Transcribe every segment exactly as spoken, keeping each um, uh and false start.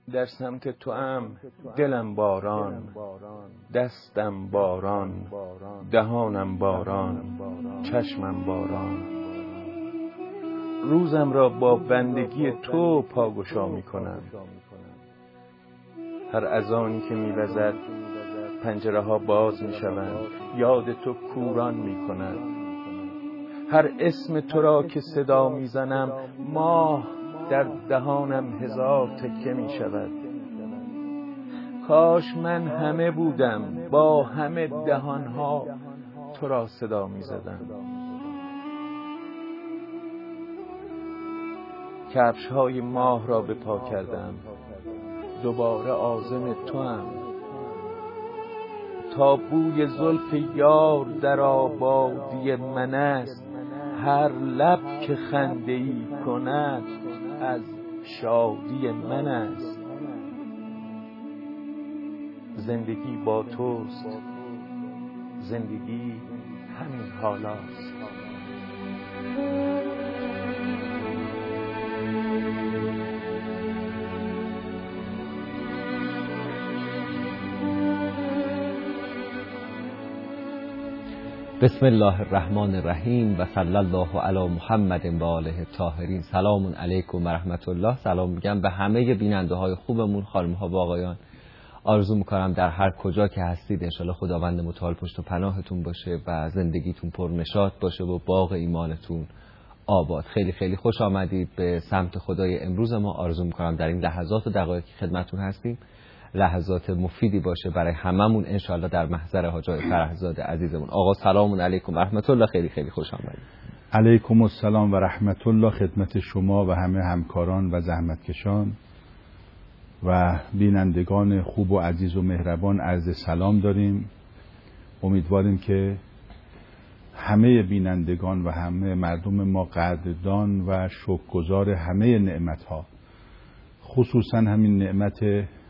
در سمت تو ام دلم باران، دستم باران، دهانم باران، چشمم باران. روزم را با بندگی تو پاگشا می کنم. هر اذانی که می وزد پنجره ها باز می شوند، یاد تو کوران می کند. هر اسم تو را که صدا می زنم ماه در دهانم هزار تکه می شود. کاش من همه بودم با همه دهانها تو را صدا می زدم. کفش های ماه را به پا کردم، دوباره عازم تو هم. تا بوی زلف یار در آبادی من است، هر لب که خنده ای کند از شادی من است. زندگی با توست، زندگی همین حالاست. بسم الله الرحمن الرحیم و صلی الله علی محمد و آله الطاهرین. سلام علیکم و رحمت الله. سلام میگم به همه بیننده های خوبمون، خانم ها و آقایان. آرزو میکنم در هر کجا که هستید انشالله خداوند متعال پشت و پناهتون باشه و زندگیتون پرنشاط باشه و باغ ایمانتون آباد. خیلی خیلی خوش آمدید به سمت خدای امروز ما. آرزو میکنم در این لحظات و دقایقی که خدمتتون هستیم لحظات مفیدی باشه برای هممون انشالله در محضر حاج آقای فرهزاد عزیزمون. آقا سلام علیکم و رحمت الله. خیلی خیلی خوش آمدید. علیکم السلام و رحمت الله خدمت شما و همه همکاران و زحمتکشان و بینندگان خوب و عزیز و مهربان عرض سلام داریم. امیدواریم که همه بینندگان و همه مردم ما قدردان و شکرگزار همه نعمت‌ها، خصوصا همین نعمت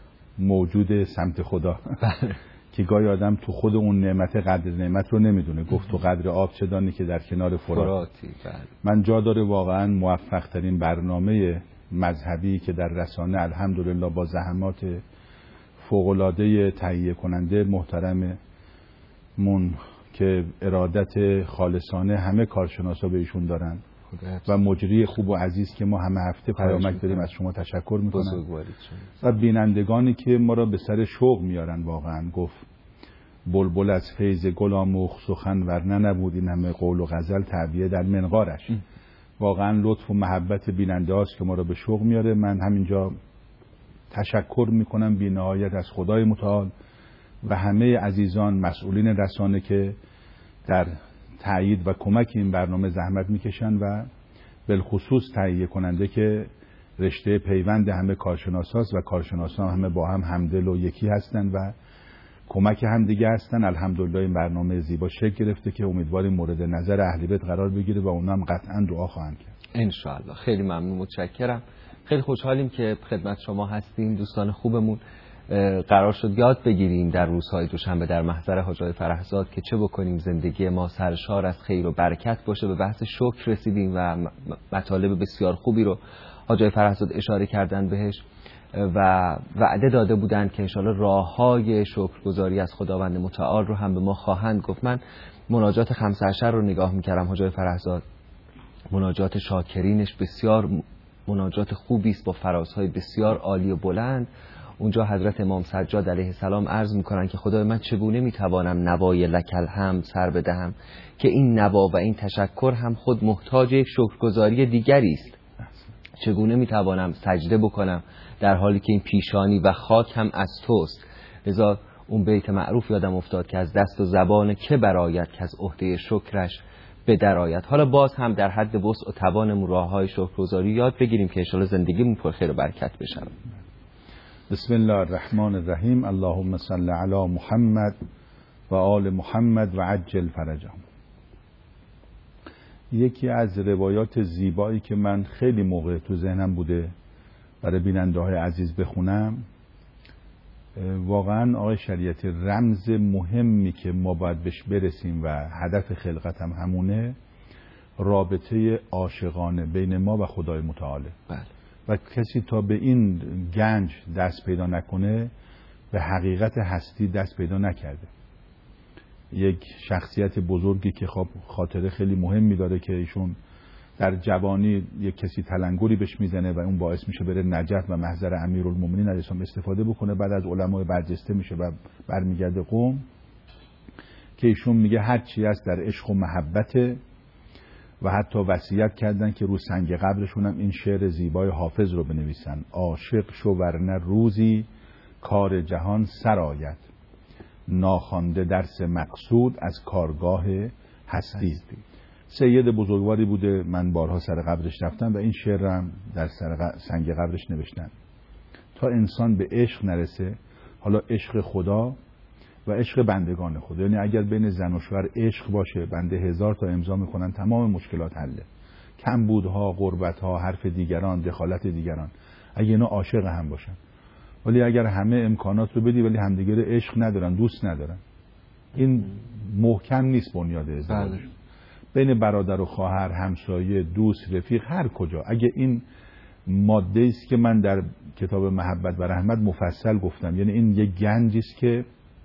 موجود سمت خدا که گاهی آدم تو خود اون نعمت قدر نعمت رو نمیدونه. گفت تو قدر آب چه دانی که در کنار فراتی. من جا داره واقعا موفق ترین برنامه مذهبی که در رسانه الحمدلله با زحمات فوق‌العاده تهیه کننده محترم مون که ارادت خالصانه همه کارشناسا به ایشون دارن و مجری خوب و عزیز که ما همه هفته پیامک داریم از شما تشکر میکنم و بینندگانی که ما را به سر شوق میارن. واقعا گفت بلبل از فیض گل آموخت سخن ورنه نبود این همه قول و غزل تعبیه در منقارش. واقعا لطف و محبت بیننده هاست که ما را به شوق میاره. من همینجا تشکر میکنم بی نهایت از خدای متعال و همه عزیزان مسئولین رسانه که در تایید و کمک این برنامه زحمت میکشن و بالخصوص تهیه کننده که رشته پیوند همه کارشناساست و کارشناسان همه با هم همدل و یکی هستن و کمک هم دیگه هستن. الحمدلله این برنامه زیبا شکل گرفته که امیدواریم مورد نظر اهل بیت قرار بگیره و اونا هم قطعا دعا خواهند کرد ان شاء الله. خیلی ممنون، متشکرم. خیلی خوشحالیم که خدمت شما هستیم. دوستان خوبمون قرار شد یاد بگیریم در روزهای دوشنبه در محضر حاج آقای فرهزاد که چه بکنیم زندگی ما سرشار از خیر و برکت باشه. به بحث شکر رسیدیم و مطالب بسیار خوبی رو حاج آقای فرهزاد اشاره کردن بهش و وعده داده بودن که انشاءالله راه‌های شکرگزاری از خداوند متعال رو هم به ما خواهند گفت. من مناجات خمسه عشر رو نگاه می‌کردم حاج آقای فرهزاد، مناجات شاکرینش بسیار مناجات خوبی است با فرازهای بسیار عالی و بلند. اونجا حضرت امام سجاد علیه السلام عرض میکنن که خدای من چگونه میتوانم نوای لکل هم سر بدهم که این نوا و این تشکر هم خود محتاج یک شکرگزاری دیگری است. چگونه میتوانم سجده بکنم در حالی که این پیشانی و خاک هم از توست. لذا اون بیت معروف یادم افتاد که از دست و زبان که برآید که از عهده شکرش به درآید. حالا باز هم در حد وسع و توانمون راههای شکرگزاری یاد بگیریم که ان شاءالله زندگیمون پر خیر و برکت بشه. بسم الله الرحمن الرحیم. اللهم صل علی محمد و آل محمد و عجل فرجهم. یکی از روایات زیبایی که من خیلی موقع تو ذهنم بوده برای بیننده های عزیز بخونم، واقعا آقای شریعتی رمز مهمی که ما باید بهش برسیم و هدف خلقت هم همونه، رابطه عاشقانه بین ما و خدای متعاله. بله. و کسی تا به این گنج دست پیدا نکنه به حقیقت هستی دست پیدا نکرده. یک شخصیت بزرگی که خب خاطره خیلی مهمی داره که ایشون در جوانی یک کسی تلنگری بهش میزنه و اون باعث میشه بره نجف و محضر امیرالمومنین علیه السلام استفاده بکنه، بعد از علمای برجسته میشه و برمیگرده قم، که ایشون میگه هر چی هست در عشق و محبت، و حتی وصیت کردن که رو سنگ قبرشون هم این شعر زیبای حافظ رو بنویسن: عاشق شو ورنه روزی کار جهان سرآید، ناخوانده درس مقصود از کارگاه هستی. سید بزرگواری بوده، من بارها سر قبرش رفتم و این شعر هم در سر سنگ قبرش نوشتن. تا انسان به عشق نرسه، حالا عشق خدا و عشق بندگان خدا، یعنی اگر بین زن و شوهر عشق باشه، بنده هزار تا امضا میکنن تمام مشکلات حله. کمبودها، غربتها، حرف دیگران، دخالت دیگران، اگه اینا عاشق هم باشن. ولی اگر همه امکانات رو بدی ولی همدیگه عشق ندارن، دوست ندارن، این محکم نیست بنیاد ازدواج. بین برادر و خواهر، همسایه، دوست، رفیق، هر کجا، اگه این ماده است که من در کتاب محبت و رحمت مفصل گفتم، یعنی این یک گنجی است که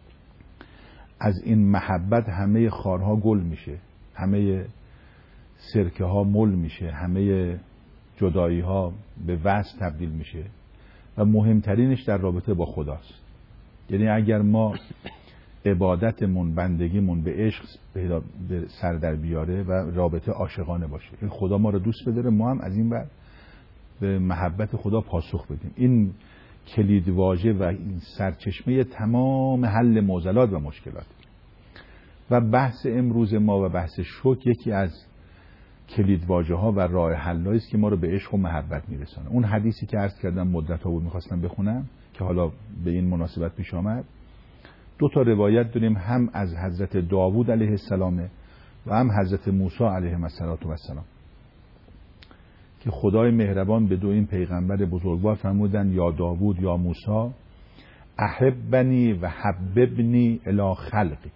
از این محبت همه خارها گل میشه، همه سرکه ها مل میشه، همه جدایی ها به وصل تبدیل میشه و مهمترینش در رابطه با خداست. یعنی اگر ما عبادتمون، بندگیمون به عشق به سر در بیاره و رابطه عاشقانه باشه، این خدا ما رو دوست بداره، ما هم از این ور به محبت خدا پاسخ بدیم. این کلید واژه و این سرچشمه تمام حل معضلات و مشکلات. و بحث امروز ما و بحث شوک یکی از کلید واژه ها و راه حلایی است که ما رو به عشق و محبت میرسونه. اون حدیثی که عرض کردم مدت ها بود میخواستم بخونم که حالا به این مناسبت پیش آمد، دو تا روایت داریم، هم از حضرت داوود علیه السلام و هم حضرت موسی علیه السلام، که خدای مهربان به دو این پیغمبر بزرگوار فرمودن: یا داوود یا موسی احبنی و حببنی الی خلقی.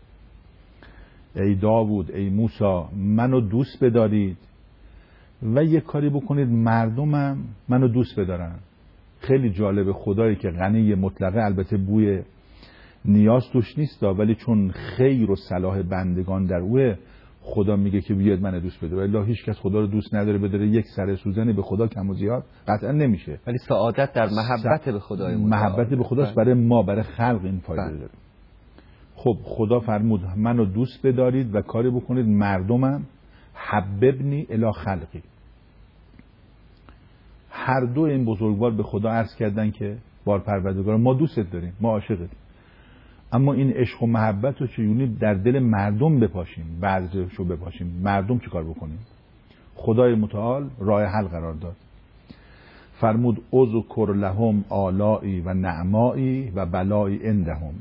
ای داوود، ای موسی، منو دوست بدارید و یک کاری بکنید مردمم منو دوست بدارن. خیلی جالب، خدایی که غنی مطلقه، البته بوی نیاز توش نیست، ولی چون خیر و صلاح بندگان در اوه، خدا میگه که بیاد منو دوست بداره. الا هیچ کس خدا رو دوست نداره، بداره یک سر سوزنی به خدا کم و زیاد قطعا نمیشه. ولی سعادت در محبت س... به خدای متعال، محبت به خداست برای ما، برای خلق این فایده داره. خب خدا فرمود منو دوست بدارید و کاری بکنید مردمم حببنی الی خلقی. هر دو این بزرگوار به خدا عرض کردن که بار پروردگار ما دوستت داریم، ما عاشقت، اما این عشق و محبت رو چجوری در دل مردم بپاشیم، بذرشو بپاشیم، مردم چیکار بکنیم؟ خدای متعال راه حل قرار داد. فرمود اذکر لهم آلائی و نعمائی و بلائی عندهم،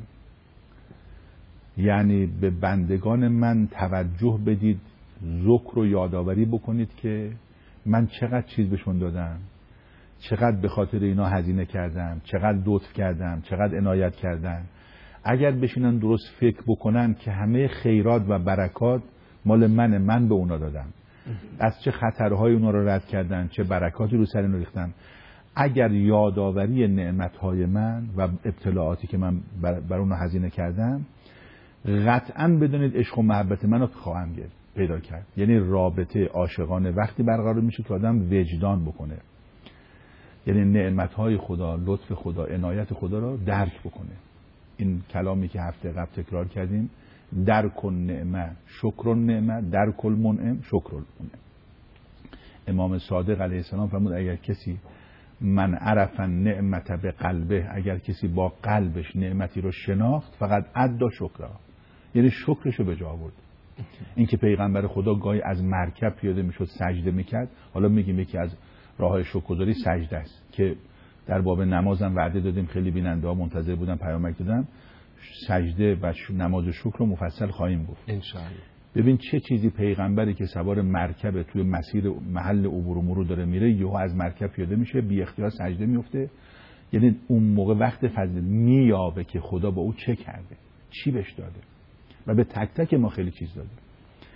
یعنی به بندگان من توجه بدید، ذکر و یادآوری بکنید که من چقدر چیز بهشون دادم، چقدر به خاطر اینا هزینه کردم، چقدر لطف کردم، چقدر عنایت کردم. اگر بشینن درست فکر بکنن که همه خیرات و برکات مال منه، من به اونا دادم، از چه خطرهای اونا رو رد کردن، چه برکاتی رو سر اینا ریختم. اگر یادآوری نعمتهای من و ابتلاعاتی که من بر, بر اونا هزینه کردم، قطعاً بدونید عشق و محبت منو خواهم گرفت پیدا کرد. یعنی رابطه عاشقانه وقتی برقرار میشه که آدم وجدان بکنه، یعنی نعمتهای خدا، لطف خدا، عنایت خدا رو درک بکنه. این کلامی که هفته قبل تکرار کردیم، درک النعمه شکر النعمه، درک المنعم شکر المنعم. امام صادق علیه السلام فرمود اگر کسی من عرف النعمت به قلبه، اگر کسی با قلبش نعمتی رو شناخت، فقط عد شکرها، یعنی شکرشو به جا آورد. این که پیغمبر خدا گاهی از مرکب پیاده میشد سجده میکرد، حالا میگیم یکی از راههای شکرگزاری سجده است که در باب نمازم وعده دادیم، خیلی بیننده ها منتظر بودن، پیامک دادم، سجده و نماز شکر رو مفصل خواهیم گفت انشاءالله. ببین چه چیزی پیغمبری که سوار مرکب توی مسیر محل عبور و مرور داره میره، یهو از مرکب پیاده میشه، بی اختیار سجده میفته، یعنی اون موقع وقت فضل میابه که خدا با او چه کرده، چی بهش داده، و به تک تک ما خیلی چیز داده.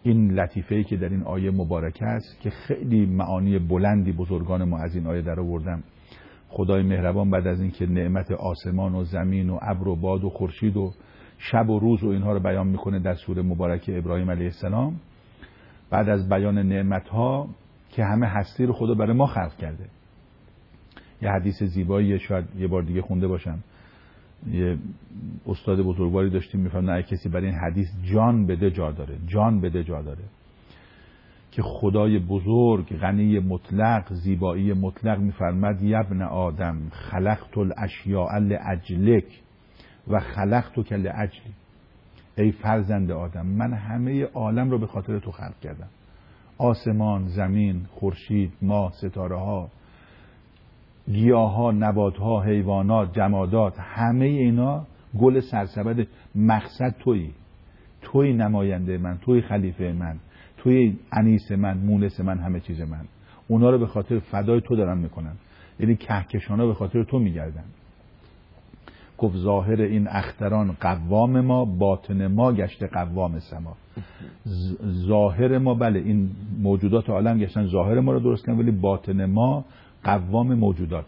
این لطیفه‌ای که در این آیه مبارکه است که خیلی معانی بلندی بزرگان ما از این آیه در آوردن. خدای مهربان بعد از این که نعمت آسمان و زمین و ابر و باد و خورشید و شب و روز و اینها رو بیان میکنه در سوره مبارکه ابراهیم علیه السلام، بعد از بیان نعمتها که همه هستی رو خدا برای ما خلق کرده. یه حدیث زیبایی شاید یه بار دیگه خونده باشم، یه استاد بزرگواری داشتیم میفهم نه کسی برای این حدیث جان بده جا داره، جان بده جا داره که خدای بزرگ غنی مطلق زیبایی مطلق میفرماد یبن آدم خلقت الاشیاء لاجلک و خلقتک لاجلی. ای فرزند آدم من همه عالم رو به خاطر تو خلق کردم، آسمان، زمین، خورشید، ماه، ستاره ها، گیاه ها، نبات ها، حیوانات، جمادات، همه اینا گل سرسبد مقصد تویی، توی نماینده من، توی خلیفه من، توی انیس من، مونس من، همه چیز من. اونا رو به خاطر فدای تو دارن میکنن، یعنی کهکشانا به خاطر تو میگردن. گفت ظاهر این اختران قوام ما، باطن ما گشته قوام سما. ظاهر ما بله این موجودات عالم گشتن ظاهر ما رو درست کردن، ولی باطن ما قوام موجودات.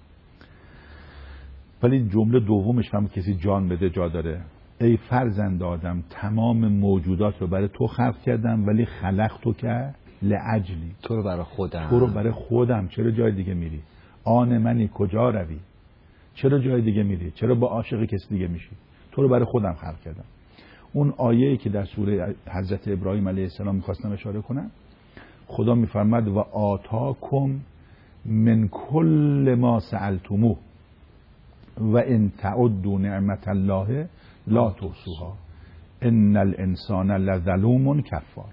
ولی جمله دومش هم کسی جان بده جا داره. ای فرزند آدم تمام موجودات رو برای تو خلق کردم، ولی خلقتو که لاجلی، تو رو برای خودم، تو رو برای خودم. چرا جای دیگه میری؟ آن منی کجا روی؟ چرا جای دیگه میری؟ چرا با عاشق کسی دیگه میشی؟ تو رو برای خودم خلق کردم. اون آیه‌ای که در سوره حضرت ابراهیم علیه السلام میخواستم اشاره کنم، خدا میفرماد و آتاکم من کل ما سألتموه و ان تعدوا نعمت الله لا تحصوها ان الانسان لظلوم کفار.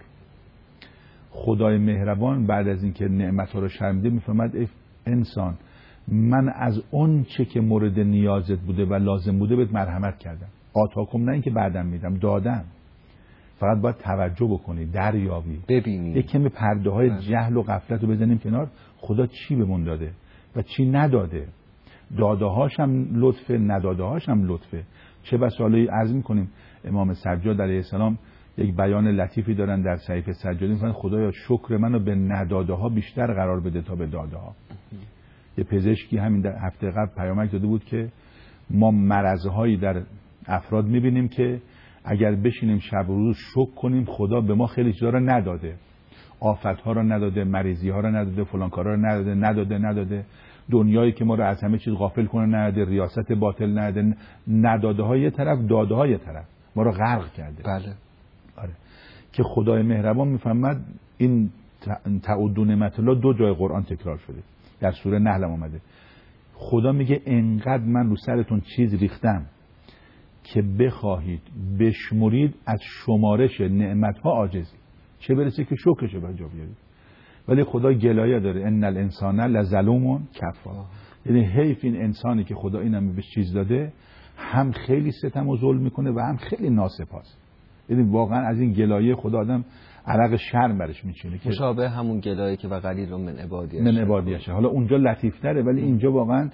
خدای مهربان بعد از اینکه نعمت‌ها رو شرمیده میفرماد ای انسان من از اون چه که مورد نیازت بوده و لازم بوده بهت مرحمت کردم. آتاکم نه اینکه بعدم میدم، دادم. فقط باید توجه بکنی، دریابی، ببینی. یک کمی پرده های جهل و غفلت رو بزنیم کنار. خدا چی بهمون داده و چی نداده، داده هاش هم لطفه، نداده هاش هم لطفه. چه بس حالا عرض میکنیم امام سجاد علیه السلام یک بیان لطیفی دارن در صحیفه سجادی، میگن خدایا شکر منو به نداده ها بیشتر قرار بده تا به داده ها. یه پزشکی همین در هفته قبل پیامک داده بود که ما مرض‌هایی در افراد میبینیم که اگر بشینیم شب و روز شکر کنیم خدا به ما خیلی چیزا رو نداده، آفت‌ها رو نداده، مریضی‌ها رو نداده، فلان کارا رو نداده، نداده نداده دنیایی که ما رو از همه چیز غافل کنه نداده، ریاست باطل نداده. نداده های یه طرف، داده های یه طرف ما رو غرق کرده. بله. آره. که خدای مهربان میفهمد این تعدوا نعمت الله دو جای قرآن تکرار شده، در سوره نحل اومده. خدا میگه انقدر من رو سرتون چیز ریختم که بخواهید بشمرید از شمارش نعمت‌ها عاجزی، چه برسه که شکرشو به جا بیارید. ولی خدا گلایه داره ان الانسان لظلوم کفار، یعنی حیف این انسانی که خدا اینم بهش چیز داده هم خیلی ستم و ظلم میکنه و هم خیلی ناسپاس. یعنی واقعا از این گلایه خدا آدم عرق شرم برش میچینه که مشابه همون گلایه که و قلیل من عبادی من عبادیشه. حالا اونجا لطیفتره ولی اینجا واقعا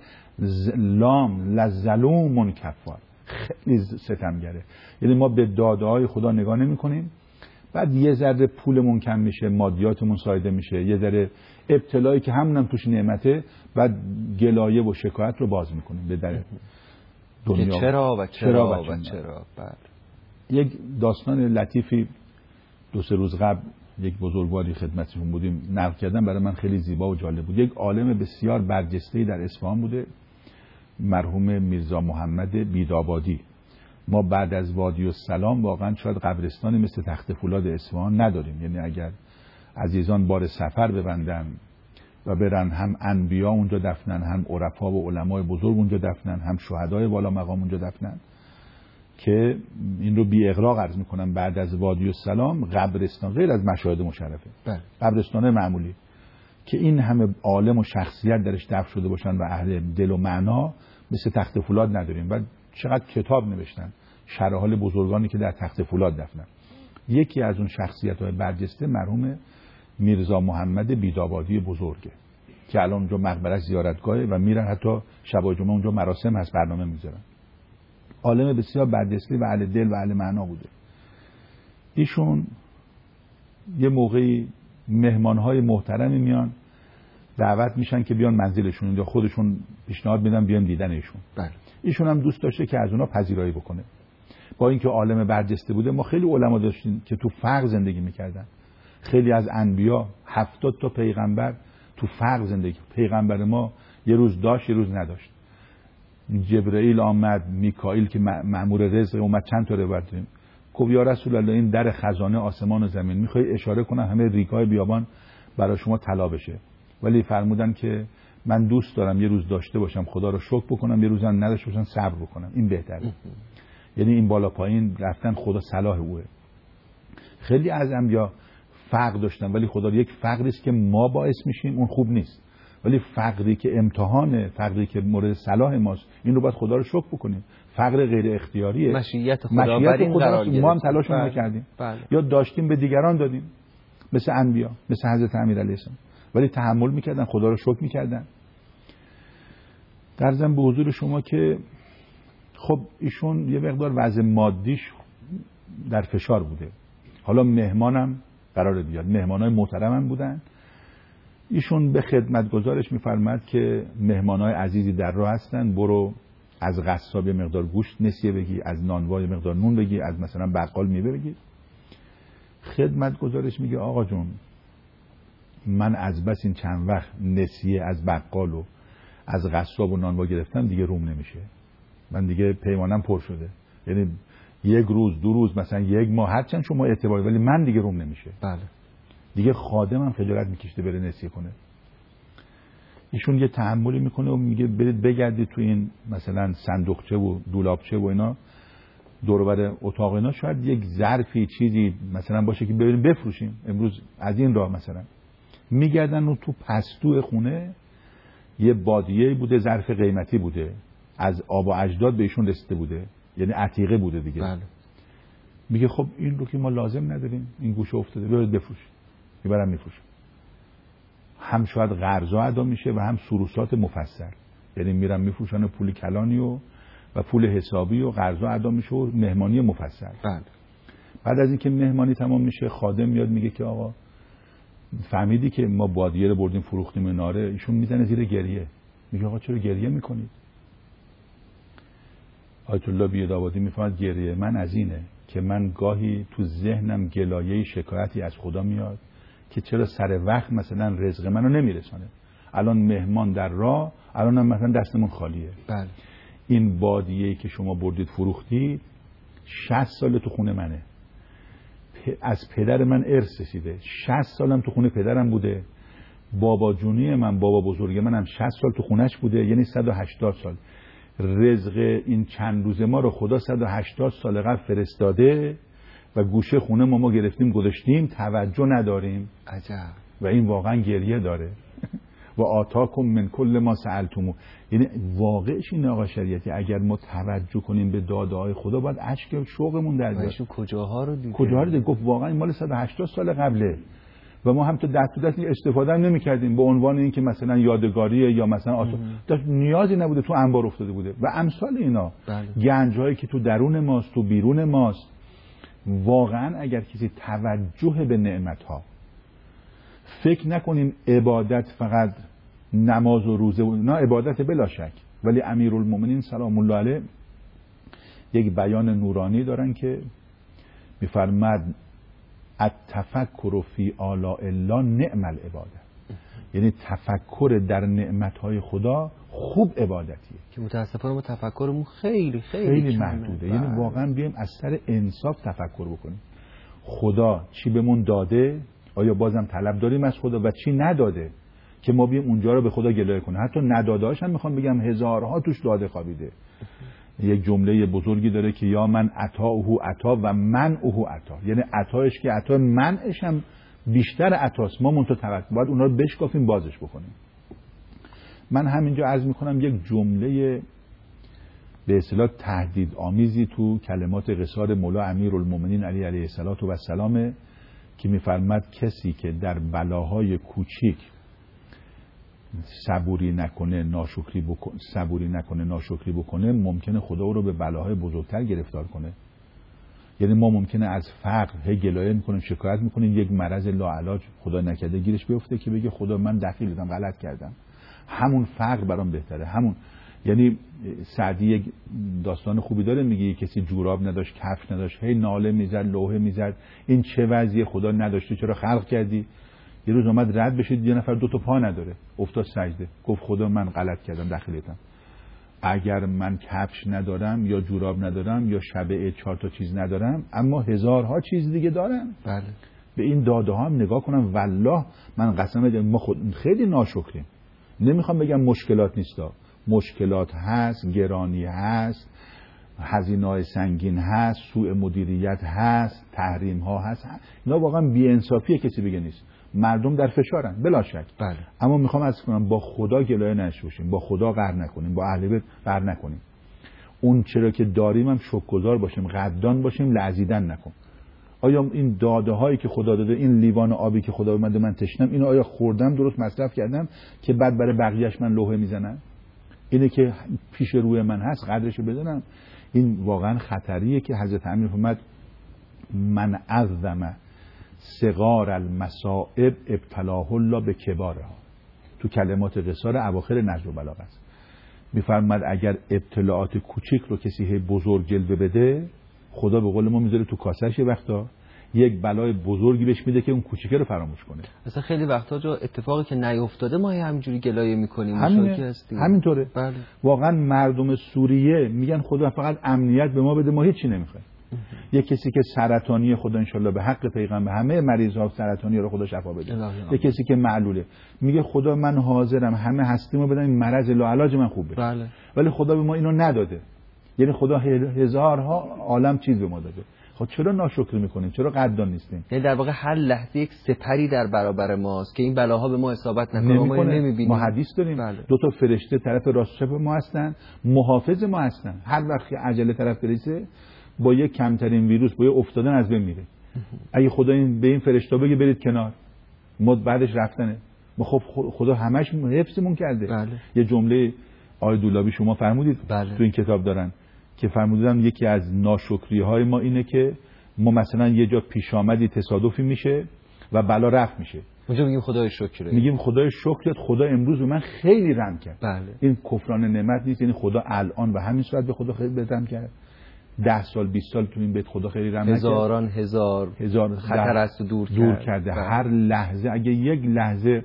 لام لظلوم کفار، خیلی ستمگره. یعنی ما به داده های خدا نگاه نمی کنیم، بعد یه ذره پولمون کم میشه، مادیاتمون سایده میشه، یه ذره ابتلایی که همونم توش نعمته، بعد گلایه و شکایت رو باز میکنیم به در دنیا. چرا و چرا, چرا و چرا, چرا. بعد یک داستان لطیفی دو سه روز قبل یک بزرگواری خدمتشون بودیم نقل کردن، برای من خیلی زیبا و جالب بود. یک عالم بسیار برجسته‌ای در اصفهان بوده، مرحوم میرزا محمد بیدابادی. ما بعد از وادی السلام واقعا شاید قبرستانی مثل تخت فولاد اصفهان نداریم. یعنی اگر عزیزان بار سفر ببندن و برن، هم انبیا اونجا دفنن، هم عرفا و علمای بزرگ اونجا دفنن، هم شهدای والا مقام اونجا دفنن، که این رو بی اغراق عرض میکنم بعد از وادی السلام قبرستان غیر از مشاهد مشرفه، قبرستان معمولی که این همه عالم و شخصیت درش دفن شده باشن و اهل دل و معنا مثل تخت فولاد نداریم. و چقدر کتاب نوشتن شرح حال بزرگانی که در تخت فولاد دفنن. یکی از اون شخصیت‌های برجسته مرحوم میرزا محمد بیدابادی بزرگه که الان اونجا مقبرش زیارتگاهه و میرن، حتی شب جمعه اونجا مراسم هست، برنامه میذارن. عالم بسیار برجسته و اهل دل و اهل معنا بوده. ایشون یه موقعی مهمانهای محترمی میان دعوت میشن که بیان منزلشون یا خودشون پیشنهاد میدن بیان دیدن ایشون. بله. ایشون هم دوست داشته که از اونا پذیرایی بکنه. با اینکه عالم برجسته بوده، ما خیلی علما داشتیم که تو فقر زندگی میکردن. خیلی از انبیا، هفتاد تا پیغمبر تو فقر زندگی. پیغمبر ما یه روز داشت یه روز نداشت. جبرئیل آمد، میکائیل که مأمور رزق اومد، چند تا روایت داریم. گفت یا رسول الله این در خزانه آسمان و زمین، میخوای اشاره کنم همه ریگ‌های بیابان برای شما طلا بشه، ولی فرمودن که من دوست دارم یه روز داشته باشم خدا رو شکر بکنم، یه روز هم نداشته باشم صبر بکنم، این بهتره. یعنی این بالا پایین رفتن خدا صلاح اوه. خیلی از انبیا فقر داشتن، ولی خدا یک فقری است که ما باعث میشیم، اون خوب نیست. ولی فقری که امتحانه، فقری که مورد صلاح ماست، این رو باید خدا رو شکر بکنیم. فقر غیر اختیاریه، مشیت خدا بر این قرار گرفت، ما هم تلاشمون رو کردیم. بله. یا داشتیم به دیگران دادیم، مثل انبیا، مثل حضرت امیرعلیه السلام، ولی تحمل میکردن، خدا رو شکر میکردن. در ضمن به حضور شما که خب ایشون یه مقدار وضع مادیش در فشار بوده. حالا مهمانم قراره بیاد، مهمانای محترمم بودن. ایشون به خدمتگزارش میفرماد که مهمانای عزیزی در راه هستن، برو از قصاب یه مقدار گوشت نسیه بگی، از نانوا یه مقدار نون بگی، از مثلا بقال میوه بگی. خدمتگزارش میگه آقا جون من از بس این چند وقت نسیه از بقال و از قصاب و نانوا گرفتم دیگه روم نمیشه، من دیگه پیمانم پر شده، یعنی یک روز دو روز مثلا یک ماه هرچند شما اعتباری، ولی من دیگه روم نمیشه. بله. دیگه خادمم خجالت میکشته بره نسیه کنه. ایشون یه تحملی میکنه و میگه برید بگردید تو این مثلا صندوقچه و دولابچه و اینا دور و بر اتاق اینا، شاید یک ظرفی چیزی مثلا باشه که ببریم بفروشیم امروز از این راه. مثلا میگردن و تو پستو خونه یه بادیه بوده، ظرف قیمتی بوده، از آب و اجداد به ایشون رسیده بوده، یعنی عتیقه بوده دیگه. بله. میگه خب این رو که ما لازم نداریم، این گوشه افتاده، برید بفروشید. میبرم میفروشم. هم شاید قرضا ادا میشه و هم سروسات مفصل، یعنی میرم میفروشن پول کلانی و و پول حسابی و قرضا ادا میشه و مهمانی مفصل. بله. بعد از اینکه مهمانی تمام میشه خادم میاد میگه که آقا فهمیدی که ما بادیه رو بردیم فروختیم ناره؟ ایشون میزنه زیر گریه، میگه آقا چرا گریه میکنید؟ آیت الله بیداوادی میفهمد گریه من از اینه که من گاهی تو ذهنم گلایه شکایتی از خدا میاد که چرا سر وقت مثلا رزق منو نمیرسانه، الان مهمان در راه، الان هم مثلا دستمون خالیه. بله. این بادیه‌ای که شما بردید فروختید شصت سال تو خونه منه، از پدر من ارث رسیده، شصت سالم تو خونه پدرم بوده، بابا جونی من، بابا بزرگ منم شصت سال تو خونش بوده، یعنی صد و هشتاد سال. رزق این چند روز ما رو خدا صد و هشتاد سال قبل فرستاده و گوشه خونه ما ما گرفتیم گذاشتیم، توجه نداریم. عجب. و این واقعا گریه داره. و آتاکم من کل ما سألتمو، یعنی واقعش این آقا شریعتی اگر ما توجه کنیم به داده‌های خدا باید اشک شوقمون در بیاد. ایشون کجاها رو دیده؟ کجاها رو دیده؟ گفت واقعا این مال صد و هشتاد سال قبله و ما هم تا دست تو دست استفاده نمی‌کردیم به عنوان اینکه مثلا یادگاریه یا مثلا آتا... داشت نیازی نبوده، تو انبار افتاده بوده و امثال اینا. بله. گنج‌هایی که تو درون ماست تو بیرون ماست. واقعا اگر کسی توجه به نعمت‌ها، فکر نکنیم عبادت فقط نماز و روزه و نه، عبادت بلا شک، ولی امیرالمومنین سلام الله علیه یک بیان نورانی دارن که میفرماد التفکر فی آلاء الله نعم العباده، یعنی تفکر در نعمتهای خدا خوب عبادتیه که متاسفانه ما تفکرمون خیلی خیلی, خیلی محدوده. یعنی واقعا بیایم از سر انصاف تفکر بکنیم خدا چی بهمون داده، آیا بازم طلب داریم از خدا، و چی نداده که ما بیایم اونجا رو به خدا گلایه کنیم. حتی نداده‌هاش هم میخوام بگم هزارها توش داده خوابیده. یک جمله بزرگی داره که یا من عطاؤه عطا و من اوه عطا، یعنی عطایش که عطا، منعش هم بیشتر عطاست، ما منتها توقع باید اونا رو بشکافیم بازش بکنیم. من همینجا عرض میکنم یک جمله به اصطلاح تهدید آمیزی تو کلمات قصار مولا امیرالمومنین علی علیه السلام که میفرماد کسی که در بلاهای کوچیک صبوری نکنه ناشکری بکنه صبوری نکنه ناشکری بکنه ممکنه خدا او رو به بلاهای بزرگتر گرفتار کنه. یعنی ما ممکنه از فقر هی گلایه میکنیم، شکایت میکنیم، یک مرض لاعلاج خدا نکرده گیرش بیفته که بگه خدا من دخیل بودم، غلط کردم. همون فقر برام بهتره. همون یعنی سعدی یک داستان خوبی داره، میگه کسی جوراب نداشت، کفش نداشت، هی ناله میزد، لوحه میزد، این چه وضعیه، خدا نداشته چرا خلق کردی؟ یه روز اومد رد بشه، یه نفر دو تا پا نداره، افتاد سجده، گفت خدا من غلط کردم، دخیلتم. اگر من کفش ندارم یا جوراب ندارم یا شبه چهار تا چیز ندارم، اما هزارها چیز دیگه دارم. بله. به این داده ها هم نگاه کنم، والله من قسم بدم ما خود خیلی ناشکریم. نمیخوام بگم مشکلات نیستا، مشکلات هست، گرانی هست، هزینه‌های سنگین هست، سوء مدیریت هست، تحریم ها هست. اینا واقعا بی‌انصافیه کسی بگه نیست. مردم در فشارن بلا شک. بله. اما میخوام عرض کنم با خدا گلایه نشه باشیم، با خدا قهر نکنیم، با اهل بیت قهر نکنیم. اون چرا که داریم هم شکرگزار باشیم، قدردان باشیم، لعزیدن نکن. آیا این داده هایی که خدا داده، این لیوان آبی که خدا اومده من تشنم، اینو آیا خوردم درست مصرف کردم که بعد برای بقیه‌اش من لوحه میزنم؟ اینه که پیش روی من هست قدرشو بدونم. این واقعا خطریه که حضرت امیر فرمود من عظم صغار المصائب ابتلاه الله به کبارها. تو کلمات قصار اواخر نهج البلاغه است. میفرماد اگر ابتلاعات کوچیک رو کسی بزرگ جلوه بده، خدا به قول ما میذاره تو کاسهش، یه وقتا یک بلای بزرگی بهش میده که اون کوچیکه رو فراموش کنه. اصلا خیلی وقتا جو اتفاقی که نیافتاده ما همینجوری گلایه میکنیم، مشاکی هستیم. همینطوره. بله. واقعا مردم سوریه میگن خدا فقط امنیت به ما بده، ما هیچی نمیخوایم. یک کسی که سرطانی، خدا انشالله به حق پیغمبر همه مریض‌ها سرطانی رو خدا شفا بده. یک کسی که معلوله میگه خدا من حاضرم همه هستیمو بدم این مرض لاعلاج من خوب بشه. بله. ولی خدا به ما اینو نداده. یعنی خدا هزارها عالم چیز به ما داده. خب چرا ناشکری میکنیم؟ چرا قدردان نیستیم؟ یعنی در واقع هر لحظه یک سپری در برابر ماست که این بلاها به ما اصابت نکنه. ما نمیبینیم. ما حدیث داریم. بله. دو تا فرشته طرف راست چپ ما هستن، محافظ ما هستن. هر وقت که عجله طرف برسه با یک کمترین ویروس، با یک افتادن از بین میره. اگه خدا این به این فرشته بگه برید کنار، ما بعدش رفتنه. ما خب خدا همش حفظمون کرده. بله. یه جمله آقای دولابی شما فرمودید بله. تو این کتاب دارن که فرمودن یکی از ناشکری های ما اینه که ما مثلا یه جا پیش آمدی تصادفی میشه و بلا رفت میشه، اونجا میگیم خدای شکر، میگیم خدای شکرت، خدا امروز به من خیلی رحم کرد. بله. این کفران نعمت نیست، یعنی خدا الان به همین صورت به خدا خیلی رحم کرد. ده سال بیست سال تو این بیت خدا خیلی رحم کرد، هزاران هزار هزار خطر است دور کرد. دور کرده. بله. هر لحظه اگه یک لحظه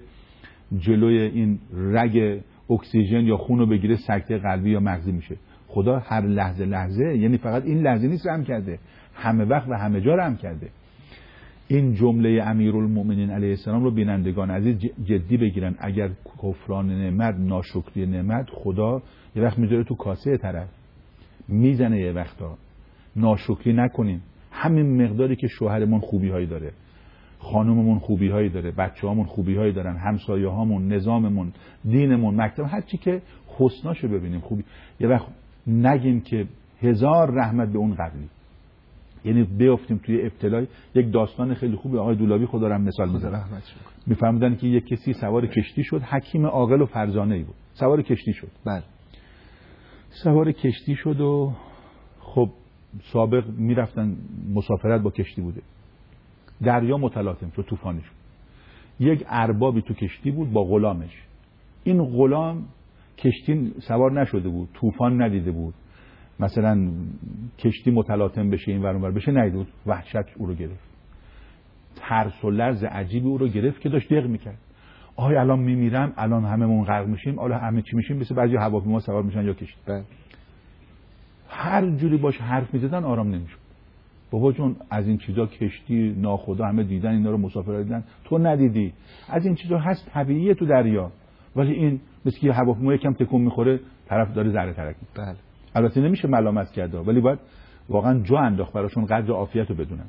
جلوی این رگ اکسیژن یا خون رو بگیره سکته قلبی یا مغزی میشه. خدا هر لحظه لحظه، یعنی فقط این لحظه نیست رحم کرده، همه وقت و همه جا رحم کرده. این جمله امیرالمؤمنین علیه السلام رو بینندگان عزیز جدی بگیرن. اگر کفران نعمت، ناشکری نعمت، خدا یه وقت میذاره تو کاسه طرف میزنه، یه وقتا ناشکری نکنیم. همین مقداری که شوهرمون خوبی هایی داره، خانوممون خوبی هایی داره، بچه‌هامون خوبی هایی دارن، همسایه‌هامون، نظاممون، دینمون، مکتب، هر چی که حسناشو ببینیم خوبی. یه وقت نگیم که هزار رحمت به اون قبلی، یعنی بیافتیم توی ابتلای. یک داستان خیلی خوبی آقای دولابی خدا رحم مثال می‌زنه، میفهمیدن که یک کسی سوار کشتی شد، حکیم عاقل و فرزانه‌ای بود، سوار کشتی شد. بله. سوار کشتی شد و خب سابق میرفتن مسافرت با کشتی بوده، دریا متلاطم شد، طوفانی شد. یک اربابی تو کشتی بود با غلامش. این غلام کشتی سوار نشده بود، طوفان ندیده بود، مثلا کشتی متلاطم بشه این ور اون ور بشه ندیده بود. وحشت او رو گرفت، ترس و لرز عجیبی او رو گرفت که داشت دق میکرد. آهای الان میمیرم، الان هممون غرق میشیم، حالا همه چی میشیم، مثل بعضی هواپیما سوار میشن یا کشتی. بله. هر جوری باش حرف میزدن آرام نمیشد. بابا جون از این چیزا کشتی ناخدا همه دیدن، اینا رو مسافرا دیدن، تو ندیدی. از این چیزا هست طبیعیه تو دریا، ولی این مثل که هواپیما یکم تکون میخوره طرف داره ذره ترک میکنه. بله. البته نمیشه ملامت کرد، ولی باید واقعا جا انداخت براشون قدر عافیت رو بدونن.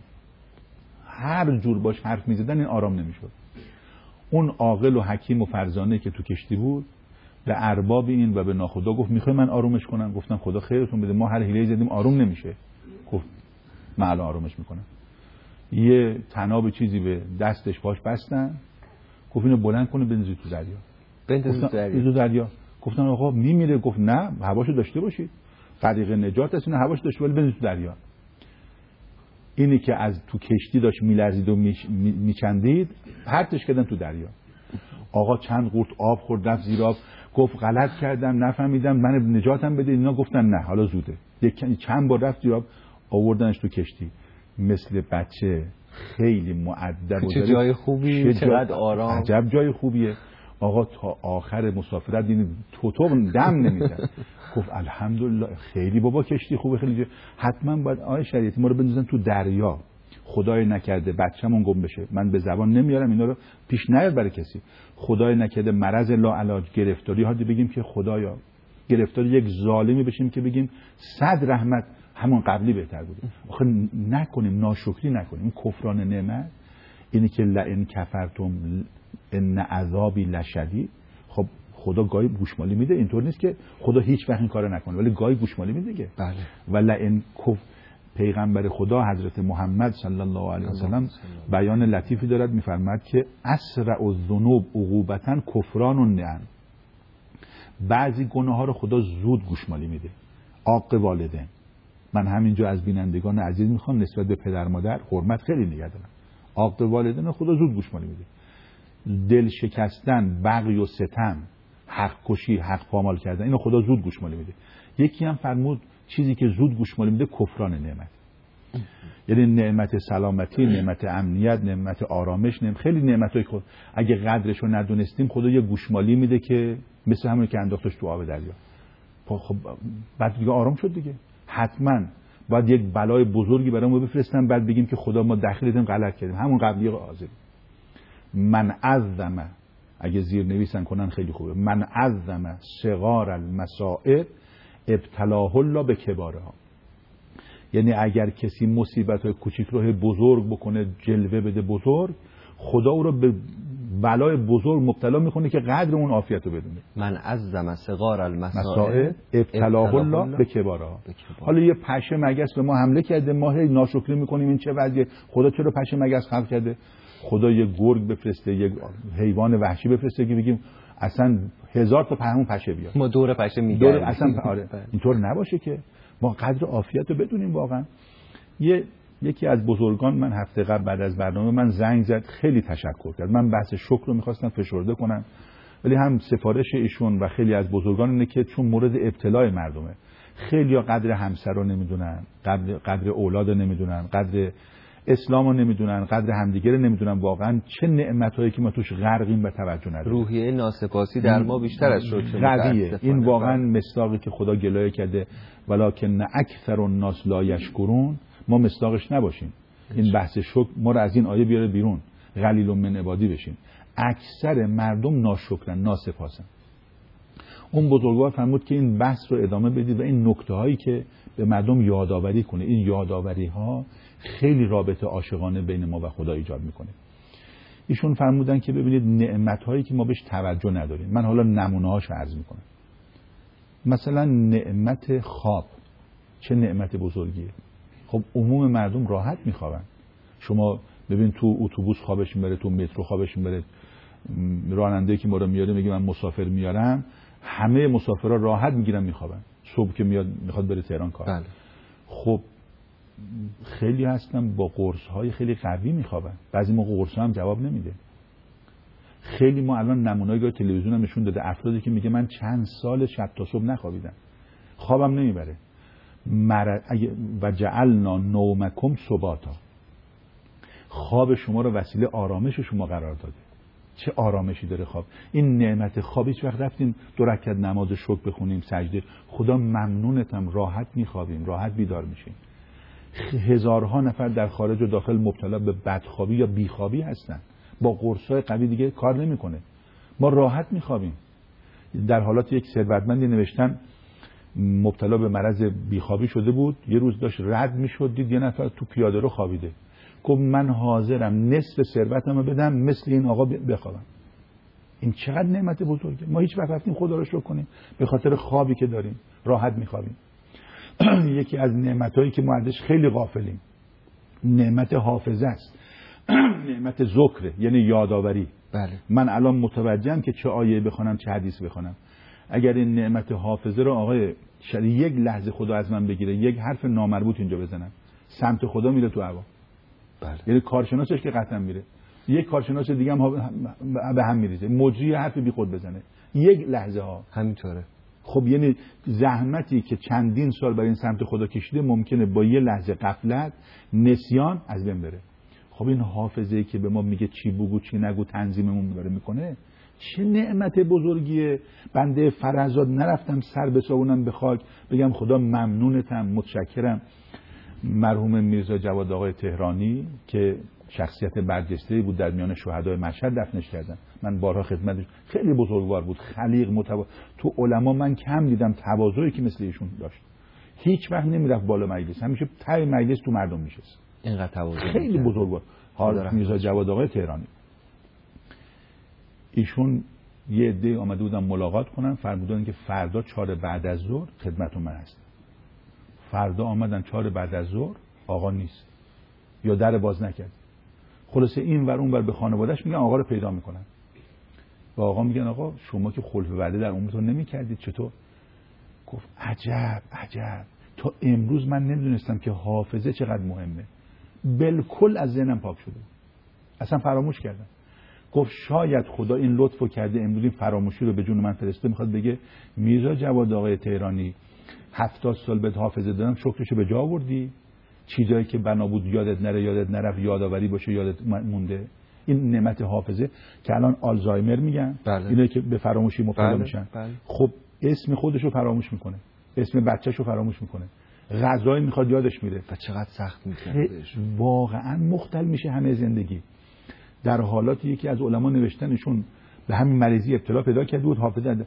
هر جور باش حرف میزدن این آرام نمیشد. اون عاقل و حکیم و فرزانه که تو کشتی بود به ارباب این و به ناخدا گفت میخوای من آرومش کنم؟ گفتم خدا خیرتون بده، ما هر حیله زدیم آروم نمیشه. گفت من الان آرومش میکنم. یه طناب چیزی به دستش پاش بستن، گفت اینو بلند کنه بندازید تو دریا. بندازید تو دریا. تو دریا. گفتن آقا میمیره. گفت نه، هواشو داشته باشید، طریق نجات است، اینو هواشو داشته ولی بندازید تو دریا. اینی که از تو کشتی داشت میلرزید و میچندید پرتش کردن تو دریا. آقا چند قورت آب خورد رفت زیر آب، گفت غلط کردم نفهمیدم من نجاتم بده. اینا گفتن نه حالا زوده. چند بار رفت زیر آب آوردنش تو کشتی. مثل بچه خیلی مؤدب و چه جای خوبی، چقدر آرام، عجب جای خوبیه. آقا تا آخر مسافرت دیدیم توتو دم نمیزد. گفت الحمدلله خیلی بابا کشتی خوبه خیلی جا. حتما باید آیه شریعتی ما رو بندازن تو دریا، خدای نکرده بچه‌مون گم بشه. من به زبان نمیارم اینا رو، پیش نیاد برای کسی. خدای نکرده مرض لاعلاج گرفتاری ها بگیم که خدایا گرفتاری یک ظالمی بشیم که بگیم صد رحمت همون قبلی بهتر بوده. آخه نکنیم، ناشکری نکنیم. این کفران نعمت اینی که لئن کفرتم ان عذابی لشدید. خب خدا گاهی گوشمالی میده، اینطور نیست که خدا هیچ وقت این کارو نکنه، ولی گاهی گوشمالی میده دیگه. بله. و لئن کف پیغمبر خدا حضرت محمد صلی الله علیه و سلم بیان لطیفی دارد، میفرماد که اسرع الذنوب عقوبتا کفران النعم. بعضی گناه ها رو خدا زود گوشمالی میده. عاق والدین. من همینجا از بینندگان عزیز میخوام نسبت به پدر مادر حرمت خیلی نگه دارم. عاق والدین خدا زود گوشمالی میده. دل شکستن، بغی و ستم، حق کشی، حق پامال کردن، اینو خدا زود گوشمالی میده. یکی هم فرمود چیزی که زود گوشمالی میده کفران نعمت. یعنی نعمت سلامتی، نعمت امنیت، نعمت آرامش، نعمت خیلی نعمتای خود اگه قدرش رو ندونستیم خدا یه گوشمالی میده که مثل همون که انداختش تو آب دریا. خب بعد دیگه آرام شد دیگه. حتما باید یک بلای بزرگی برامون بفرستن بعد بگیم که خدا ما داخل دیدیم غلط کردیم. همون قبلی حاضر. من عظم، اگه زیر نویسن کنن خیلی خوبه، من عظم صغار المصائب ابتلاه الله به کبارها. یعنی اگر کسی مصیبت های کوچیک رو بزرگ بکنه، جلوه بده بزرگ، خدا او رو به بلای بزرگ مبتلا میکنه که قدر اون عافیت رو بدونه. من عظم صغار المصائب ابتلاه الله به کبارها. حالا یه پشه مگس به ما حمله کرده، ما هی ناشکری میکنیم این چه وضعیه، خدا چرا پشه مگس خلق کرده؟ خدا یه گرگ بفرسته، یه حیوان وحشی بفرسته که بگیم اصلا هزار تا همون پشه بیاد، ما دور پشه میگردیم. دور اصلا آره اینطور نباشه که ما قدر عافیت رو بدونیم. واقعا یه یکی از بزرگان من هفته قبل بعد از برنامه من زنگ زد، خیلی تشکر کرد. من بحث شکر رو می‌خواستم فشرده کنم، ولی هم سفارش ایشون و خیلی از بزرگان اینه که چون مورد ابتلاء مردمه، خیلی‌ها قدر همسر رو نمیدونن، قدر قدر اولاد رو نمیدونن، قدر اسلام رو نمیدونن، قدر همدیگه رو نمیدونن. واقعا چه نعمتایی که ما توش غرقیم و توجه نداریم. روحیه ناسپاسی در ما بیشتر از شکر قویه. این واقعا مصداقی که خدا گلایه کرده ولکن اکثر الناس لا یشکرون، ما مصداقش نباشیم. این بحث شکر ما رو از این آیه بیاره بیرون، قلیل من عبادی بشیم. اکثر مردم ناشکرن، ناسپاسن. اون بزرگوار فرمود که این بحث رو ادامه بدید و این نکته هایی که به مردم یادآوری کنه. این یادآوری ها خیلی رابطه عاشقانه بین ما و خدا ایجاد میکنه. ایشون فرمودن که ببینید نعمت هایی که ما بهش توجه نداریم، من حالا نمونه هاش عرض میکنم. مثلا نعمت خواب چه نعمت بزرگیه. خب عموم مردم راحت میخوابن. شما ببین تو اتوبوس خوابش میبره، تو مترو خوابش میبره، راننده که ما رو میاره میگه من مسافر میارم، همه مسافرها راحت میگیرن میخوابن. صبح که میاد میخواد بره تهران کار. بله. خب خیلی هستن با قرص های خیلی قوی میخوابن، بعضی موقع قرص ها هم جواب نمیده. خیلی ما الان نمونه‌ای که تلویزیون هم نشون داده افرادی که میگه من چند سال شب تا صبح نخوابیدم، خوابم نمیبره. مر... و جعلنا نومکم سباتا، خواب شما رو وسیله آرامش شما قرار داده. چه آرامشی داره خواب. این نعمت خواب. هیچ وقت رفتیم دو رکعت نماز شکر بخونیم سجده، خدا ممنونتم، راحت میخوابیم، راحت بیدار میشیم. هزارها نفر در خارج و داخل مبتلا به بدخوابی یا بیخوابی هستن، با قرصای قوی دیگه کار نمیکنه، ما راحت میخوابیم. در حالات یک ثروتمندی نوشتن مبتلا به مرض بیخوابی شده بود، یه روز داشت رد میشد دید یه نفر تو پیاده رو خوابیده، گفت من حاضرم نصف ثروتمو بدم مثل این آقا بخوابم. این چقدر نعمت بزرگه. ما هیچ وقت رفتیم خدا رو شکر کنیم به خاطر خوابی که داریم، راحت میخوابیم. یکی از نعمتایی که ما ازش خیلی غافلیم نعمت حافظه است. نعمت ذکر یعنی یادآوری. بله. من الان متوجهم که چه آیه بخونم چه حدیث بخونم. اگر این نعمت حافظه رو آقای شریع یک لحظه خدا از من بگیره، یک حرف نامربوط اینجا بزنم، سمت خدا میره تو هوا. بله. یعنی کارشناسش که قطعا میره، یک کارشناس دیگه هم به هم میریزه، مجری حرف بی خود بزنه یک لحظه ها. همینطوره. خب یعنی زحمتی که چندین سال برای این سمت خدا کشیده ممکنه با یه لحظه غفلت، نسیان از بین بره. خب این حافظه‌ای که به ما میگه چی بگو چی نگو تنظیممون داره میکنه، چه نعمت بزرگیه. بنده فرزاد نرفتم سر بساونم به خاک بگم خدا ممنونتم متشکرم. مرحوم میرزا جواد آقای تهرانی که شخصیت برجسته‌ای بود در میان شهدای مشهد دفنش کردن. من بارها خدمتش، خیلی بزرگوار بود، خلیق، متوا... تو علما من کم دیدم تواضعی که مثل ایشون داشت. هیچ وقت نمیرفت بالا مجلس، همیشه ته مجلس تو مردم میشست. اینقدر تواضع خیلی بزرگوار. حالا میرزا جواد آقای تهرانی ایشون یه عده آمده بودن ملاقات کنن، فرمودن که فردا چهار بعد از ظهر خدمت من هست. فردا آمدن چهار بعد از ظهر، آقا نیست یا در باز نکرد. خلاصه این ور اون ور به خانواده‌اش میگن آقا رو پیدا میکنن. و آقا میگن آقا شما که خلف وعده در عمرتون نمیکردید چطور؟ گفت عجب عجب، تا امروز من نمیدونستم که حافظه چقدر مهمه. بالکل از ذهنم پاک شده، اصلا فراموش کردم. گفت شاید خدا این لطفو کرده امروز این فراموشی رو به جون من فرسته، میخواد بگه میرزا جواد آقای تهرانی هفتاد سال بهت حافظه دادم، شکرشو به جا آوردی؟ چیزایی که بنا بود یادت نره یادت نرفت، یادآوری باشه یادت مونده. این نعمت حافظه که الان آلزایمر میگن، بله. اینایی که به فراموشی مبتلا بله. میشن. بله. خب اسم خودشو فراموش میکنه، اسم بچه‌شو فراموش میکنه، غذایی میخواد یادش میره. و چقدر سخت میکنه واقعا مختل میشه همه زندگی. در حالاتی یکی از علما نوشتنشون به همین مریضی ابتلا پیدا کرده بود، حافظه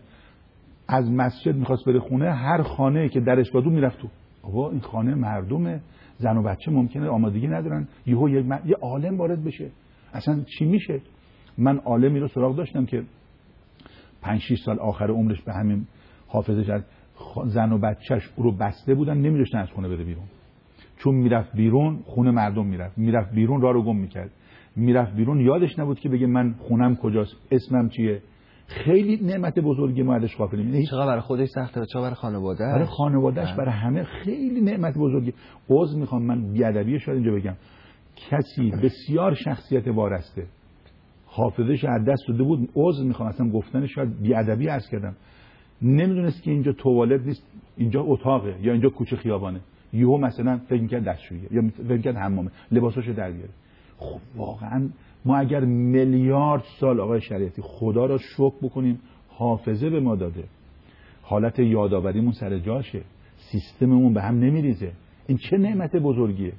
از مسجد میخواست بره خونه، هر خانه‌ای که درش بادو میرفت تو. آقا این خانه مردمه، زن و بچه ممکنه آمادگی ندارن، یهو یک م... یه عالم وارد بشه، اصلا چی میشه؟ من عالمی رو سراغ داشتم که پنج شش سال آخر عمرش به همین حافظه شد، زن و بچهش او رو بسته بودن، نمیذاشتن از خونه بره بیرون، چون میرفت بیرون خونه مردم میرفت، میرفت بیرون راه رو گم میکرد، میرفت بیرون یادش نبود که بگه من خونم کجاست، اسمم چیه. خیلی نعمت بزرگی ما ازش غافلیم. یعنی چقدر برای خودش سخته و چقدر برای خانواده‌اش. برای خانواده‌اش برای همه خیلی نعمت بزرگی. عذر میخوام من بی‌ادبی شاید اینجا بگم، کسی بسیار شخصیت وارسته حافظش از دست داده بود، عذر میخوام اصلا گفتنش شاید بی‌ادبی عرض کردم، نمیدونست که اینجا توالت نیست، اینجا اتاقه یا اینجا کوچه خیابانه، یهو مثلا فکر می‌کرد دستشوییه یا فکر می‌کرد حمامه، لباساشو در بیاره. خب واقعا ما اگر میلیارد سال آقای شریعتی خدا را شکر بکنیم حافظه به ما داده، حالت یادآوریمون سر جاشه، سیستممون به هم نمیریزه، این چه نعمت بزرگیه.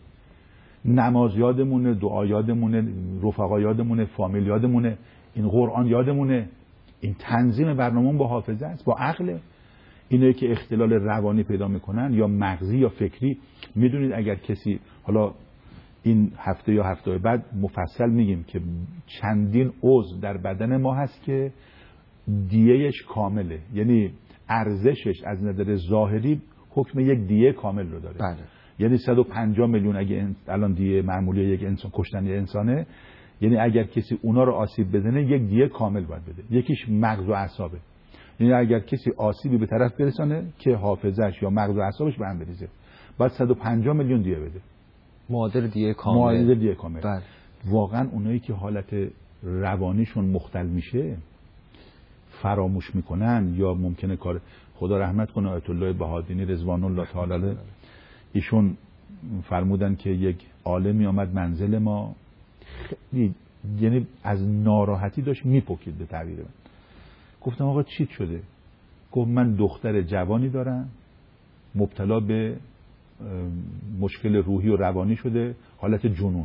نماز یادمونه، دعا یادمونه، رفقا یادمونه، فامیل یادمونه، این قرآن یادمونه، این تنظیم برنامه‌مون با حافظه است، با عقل. اینایی که اختلال روانی پیدا میکنن یا مغزی یا فکری، میدونید اگر کسی، حالا این هفته یا هفته بعد مفصل میگیم که چندین عضو در بدن ما هست که دیهش کامله، یعنی ارزشش از نظر ظاهری حکم یک دیه کامل رو داره. بله. یعنی صد و پنجاه میلیون اگه الان دیه معمولی یک انسان کشتن یک انسانه، یعنی اگر کسی اونا رو آسیب بزنه یک دیه کامل باید بده. یکیش مغز و اعصابه، یعنی اگر کسی آسیبی به طرف برسانه که حافظش یا مغز و اعصابش به هم بریزه، باید صد و پنجاه میلیون دیه بده، معادل دیه کامل. معادل دیه کامل. بله. واقعا اونایی که حالت روانیشون مختل میشه فراموش میکنن یا ممکنه کار، خدا رحمت کنه آیت الله بهادینی رضوان الله تعالی علیه، ایشون فرمودن که یک عالمی آمد منزل ما، خیلی یعنی از ناراحتی داشت میپکید به تعبیر من. گفتم آقا چی شده؟ گفت من دختر جوانی دارم مبتلا به مشکل روحی و روانی شده، حالت جنون،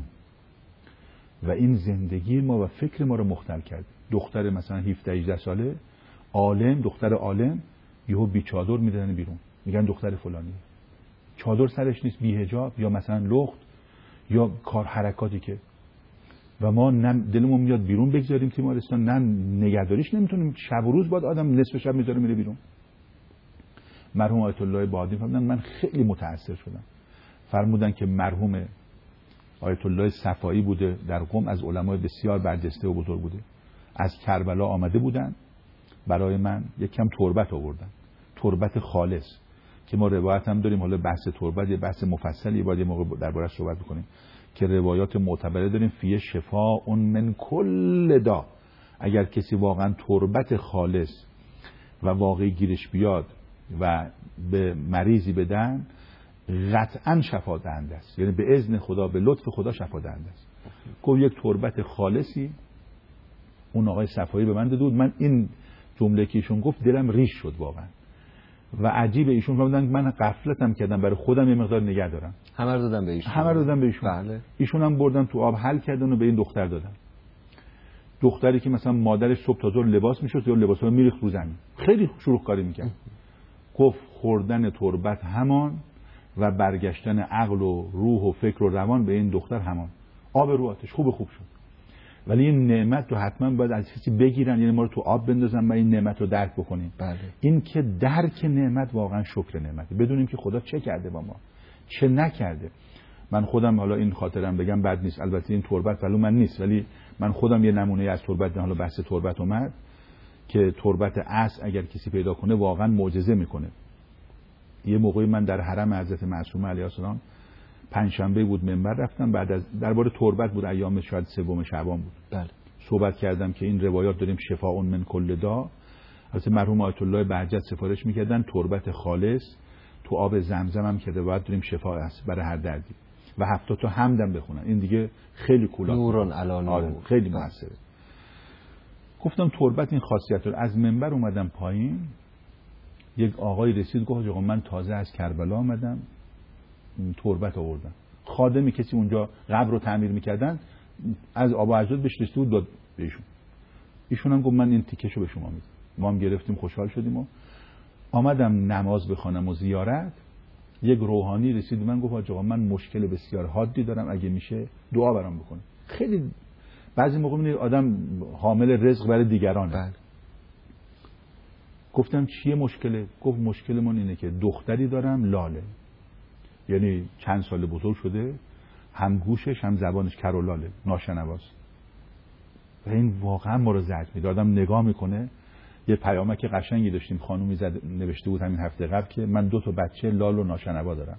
و این زندگی ما و فکر ما رو مختل کرد. دختر مثلا هفده هجده ساله، عالم، دختر عالم، یهو بی چادر میدن بیرون، میگن دختر فلانی، چادر سرش نیست، بی حجاب یا مثلا لخت یا کار حرکاتی که، و ما نه دلمون میاد بیرون بگذاریم تیمارستان، نه نگهداریش نمیتونیم، شب و روز بعد آدم نصف شب میذاره میره بیرون. مرحوم آیت الله بهادین فرمودن من خیلی متاثر شدم، فرمودن که مرحوم آیت الله صفایی بوده در قم، از علمای بسیار برجسته و بزرگ بوده، از کربلا آمده بودن برای من یک کم تربت آوردن، تربت خالص، که ما روایت هم داریم، حالا بحث تربت یه بحث مفصلی باید یه موقع دربارش صحبت بکنیم، که روایات معتبره داریم فیه شفاء من کل دا. اگر کسی واقعا تربت خالص و واقعی گیرش بیاد و به مریضی بدن، قطعا شفا دهنده است، یعنی به اذن خدا، به لطف خدا شفا دهنده است. گفت یک تربت خالصی اون آقای صفایی به من داد. من این جمله که ایشون گفت دلم ریش شد واقعا و عجیب. ایشون فرمودن من غفلتم کردم، برای خودم یه مقدار نگه دارم. همه رو دادم به ایشون. همه رو دادم به ایشون. بله. ایشون هم بردن تو آب حل کردن و به این دختر دادن. دختری که مثلا مادرش صبح تا ظهر لباس میشست یا لباسا رو میریخت رو زمین، خیلی شروع کاری میکرد. گفت خوردن تربت همان و برگشتن عقل و روح و فکر و روان به این دختر همان. آب رو آتش خوب خوب شد. ولی این نعمت رو حتما باید از کسی بگیرن، یعنی ما رو تو آب بندازن و این نعمت رو درک بکنیم. بله. این که درک نعمت واقعا شکر نعمت، بدونیم که خدا چه کرده با ما، چه نکرده. من خودم حالا این خاطرم بگم بد نیست، البته این تربت ولو من نیست، ولی من خودم یه نمونه از تربت، حالا بحث تربت اومد که تربت اصل اگر کسی پیدا کنه واقعا معجزه میکنه. یه موقعی من در حرم حضرت معصومه علیه السلام پنجشنبه بود منبر رفتم، بعد از درباره تربت بود، ایام شاید سوم شعبان بود. بله. صحبت کردم که این روایات داریم شفاء من کل دا. البته مرحوم آیت الله بهجت سفارش میکردن تربت خالص تو آب زمزم هم که روایت داریم شفاء است برای هر دردی و هفتاد تا حمدم بخونن. این دیگه خیلی کولا نورون علی نور. آره خیلی موثره. گفتم تربت این خاصیت داره. از منبر اومدم پایین، یک آقای رسید گفت آقا من تازه از کربلا آمدم تربت آوردم. خادمی کسی اونجا قبر رو تعمیر میکردن از آب و اجداد بهش رسید بود داد بهشون. ایشون هم گفت من این تیکشو به شما میدم. ما هم گرفتیم خوشحال شدیم و آمدم نماز بخوانم و زیارت. یک روحانی رسید من گفت آقا من مشکل بسیار حادی دارم، اگه میشه دعا برام بکنه. خیلی بعضی موقع میبینید آدم حامل رزق برای دیگرانه. بله. گفتم چیه مشکله؟ گفت مشکل من اینه که دختری دارم لاله، یعنی چند سال بزرگ شده، هم گوشش هم زبانش کر و لاله، ناشنواست. و این واقعا ما رو زجر میده. آدم نگاه میکنه. یه پیامک قشنگی داشتیم، خانومی زد نوشته بود همین هفته قبل که من دو تا بچه لال و ناشنوا دارم،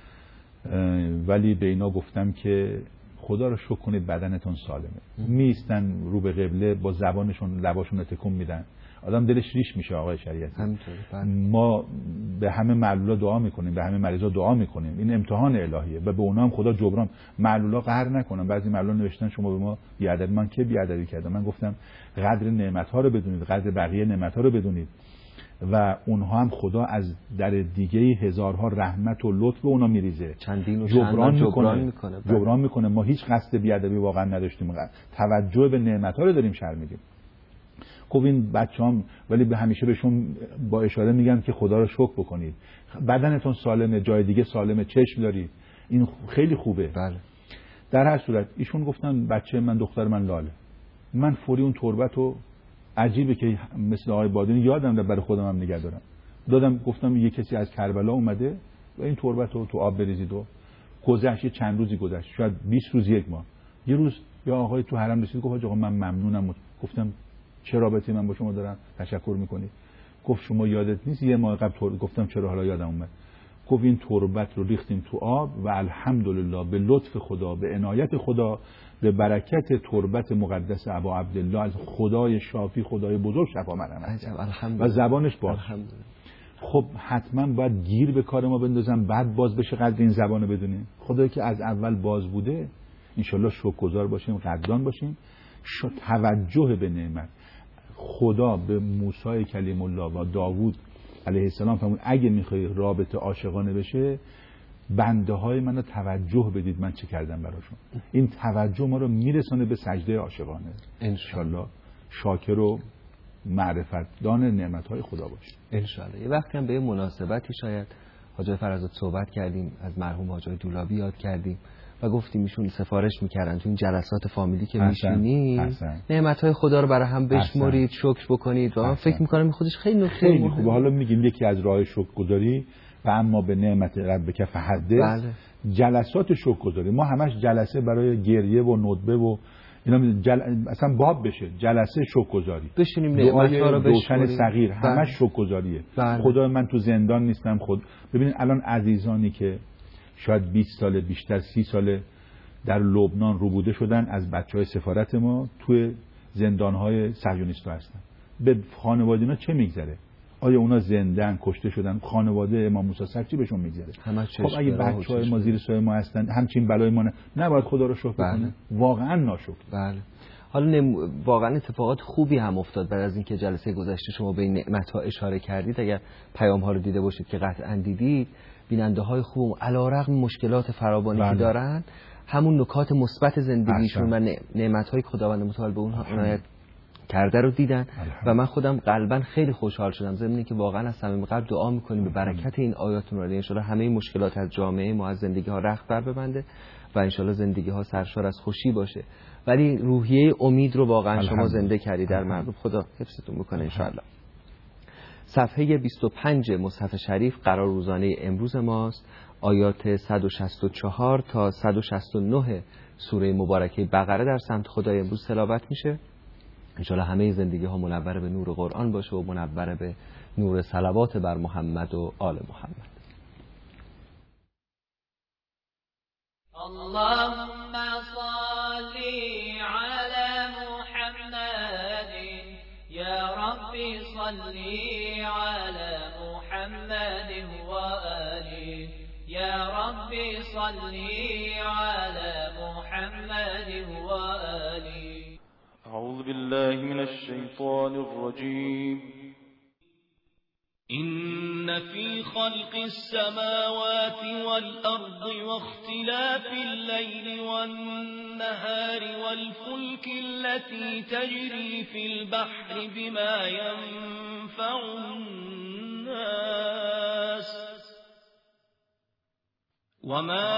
ولی به اینا گفتم که خدا رو شکر کنید بدنتون سالمه. میستن رو به قبله، با زبانشون لباشون تکون میدن، آدم دلش ریش میشه. آقای شریعتی ما به همه معلولا دعا میکنیم، به همه مریضا دعا میکنیم، این امتحان الهیه و به اونا هم خدا جبران معلولا قهر نکنن. بعضی معلولا نوشتن شما به ما بیادبی. من که بیادبی کردم؟ من گفتم قدر نعمت ها رو بدونید، قدر بقیه نعمت ها رو بدونید و اونها هم خدا از در دیگه هزارها رحمت و لطف به اونا میریزه، چندین و جبران میکنه. جبران میکنه جبران میکنه. ما هیچ قصد بیادبی واقعا نداشتیم، توجه به نعمت ها رو داریم شر میدیم. خب این بچه‌ام ولی به همیشه بهشون با اشاره میگن که خدا رو شکر بکنید، بدنتون سالمه، جای دیگه سالمه، چشم دارید، این خیلی خوبه. بله. در هر صورت ایشون گفتن بچه من دختر من لاله. من فوری اون تربت رو، عجیبه که مثل آقای بادینی یادم داد برای خودم هم نگه دارم، دادم. گفتم یه کسی از کربلا اومده و این تربت رو تو آب بریزید. و گذشت چند روزی گذشت، شاید بیست روز یک ماه. یه روز یا آقای تو حرم رسید گفت آقا من ممنونم. گفتم چه رابطه‌ای من با شما دارم تشکر میکنی؟ گفت شما یادت نیست یه ماه قبل تربت؟ گفتم چرا حالا یادم اومد. گفت این تربت رو ریختیم تو آب و الحمدلله به لطف خدا، به عنایت خدا، به برکت تربت مقدس ابا عبدالله از خدای شافی، خدای بزرگ شفا مرحمت و زبانش باز. خب حتما باید گیر به کار ما بندازم بعد باز بشه قدر این زبانو بدونیم. خدایی که از اول باز بوده انشالله شکرگزار باشیم، قدردان باشیم. شد توجه به نعمت. خدا به موسی کلیم الله و داوود علیه السلام فرمود اگه میخوای رابطه عاشقانه بشه بنده های منو توجه بدید من چه کردم براشون. این توجه ما رو میرسانه به سجده عاشقانه. انشالله شاکر و معرفت دان نعمت های خدا باشه انشالله. یه وقتی هم به مناسبتی شاید حاج فرزاد صحبت کردیم، از مرحوم حاج دولابی یاد کردیم و گفتیم ایشون سفارش میکردن تو این جلسات فامیلی که میشینید نعمت‌های خدا رو برای هم بشمرید، شکر بکنید و من فکر میکنم این خودش خیلی نکته خیلی خوبه. حالا میگیم یکی از راه شکرگزاری و اما به نعمت ربک فحدث. بله. جلسات شکرگزاری ما همش جلسه برای گریه و ندبه و اینا جل... اصلا باب بشه جلسه شکرگزاری، بشینیم نعمت‌ها رو روشن صغیر همه شکرگزاریه. خدا من تو زندان نیستم. خود ببینید الان عزیزانی که شاید بیست سال بیشتر سی سال در لبنان روبوده شدن از بچهای سفارت ما توی زندان‌های صهیونیست‌ها هستن، به خانواده اینا چه میگذره؟ آیا اونا زنده‌ان، کشته شدن؟ خانواده امام موسی سگ چی بهشون میگذره؟ خب اگه بچهای ما زیر سایه ما هستن همچین بلای ما نباید خدا رو شکر کنه؟ واقعا ناشکر. بله. حالا نم... واقعا اتفاقات خوبی هم افتاد بعد از اینکه جلسه گذشته شما به این نعمت‌ها اشاره کردید. اگر پیام‌ها رو دیده باشید که قطعاً دیدید، بیننده‌های خوب علیرغم مشکلات فراوانی که دارن همون نکات مثبت زندگیشون و نعمت‌های خداوند متعال به اونها عنایت کرده رو دیدن و من خودم قلباً خیلی خوشحال شدم. ضمن اینکه واقعاً از صمیم قلب دعا می‌کنیم به برکت این آیات نورانی ان شاءالله همه مشکلات از جامعه ما، از زندگی‌ها رخت بر ببنده و ان شاءالله زندگی‌ها سرشار از خوشی باشه. ولی روحیه امید رو واقعاً شما زنده کردی در مردم. خدا حفظتون بکنه ان شاءالله. صفحه بیست و پنج مصحف شریف قرار روزانه امروز ماست. آیات صد و شصت و چهار تا صد و شصت و نه سوره مبارکه بقره در سمت خدای امروز تلاوت میشه. انشاءالله همه زندگی ها منور به نور قرآن باشه و منور به نور صلوات بر محمد و آل محمد. اللهم صل على محمد يا ربي صل على محمد وآله يا ربي صل على محمد وآله. أعوذ بالله من الشيطان الرجيم. إن في خلق السماوات والأرض واختلاف الليل والنهار والفلك التي تجري في البحر بما ينفع الناس وما